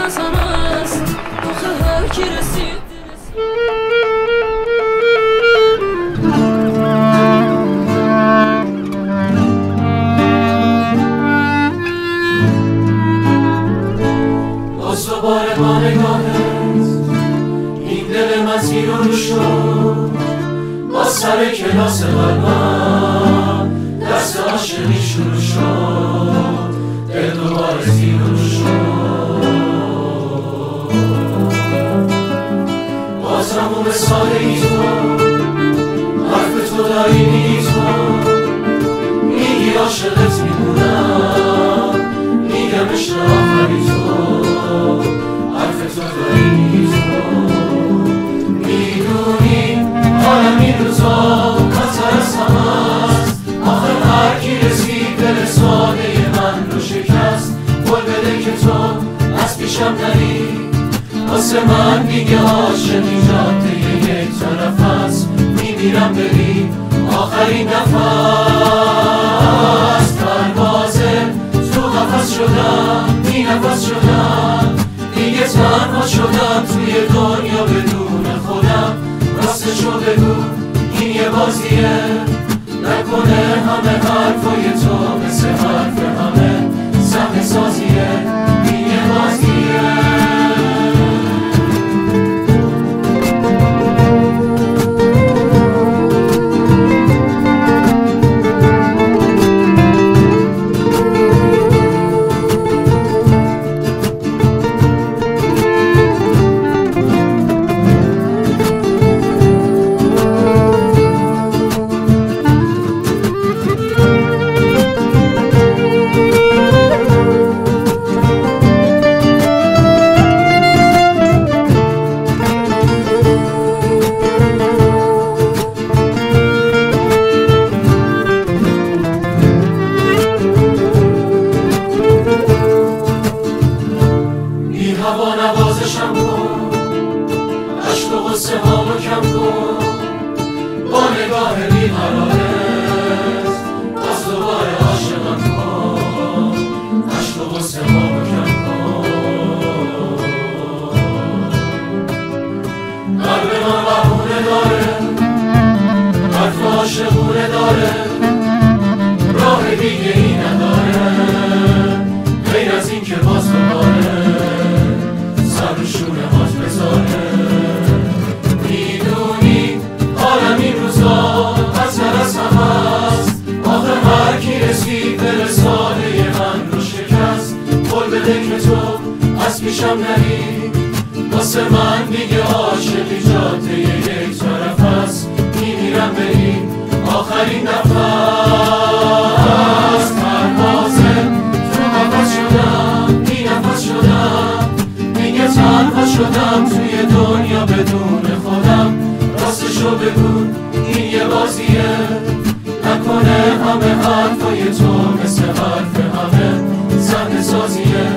از همه است آخه هر کی رسید باز دوباره با نگاهت این دل من زیر و رو شد، باز سر کلاس قلبم دست عاشقی شروع شد، دل دوباره زیر و رو شد. باز همون ساده ای تو حرف تو داری میگی تو میگی عاشقت میمونم، میگم عشق آخری تو حرف تو داری میگی تو میدونی حالم این روزا خطر از همه است آخه هر کی رسید دل ساده من رو شکست. قول بده که تو از پیشم نری واسه من دیگه عاشقی جاده یک طرف است میمیرم بری آخرین نفس. پروازه تو قفس شدم بی نفس شدم دیگه تنها شدم توی دنیا بدون خودم. راستشو بگو این یه بازیه نکنه همه حرفای تو مثل حرف همه صحنه سازیه. این یه بازیه هوا نوازشم کن عشق و غصه هامو کم کن با نگاه بیقرارت باز دوباره عاشقم کن عشق و غصه هامو کم کن. قلب من بهونه داره حرف عاشقونه داره راه دیگه ای نداره غیر از این که باز دوباره شونه هات بذاره. میدونی حالم این روزا خطر از همه است آخه هر کی رسید دل ساده من رو شکست. قول بده که تو از پیشم نری واسه من دیگه عاشقی جاده یک طرف است میمیرم بری آخرین نفس. پروازه تو قفس شدم بی نفس شدم دیگه تنها شدم توی دنیا بدون خودم. راستشو بگو این یه بازیه نکنه همه حرفای تو مثل حرف همه صحنه سازیه.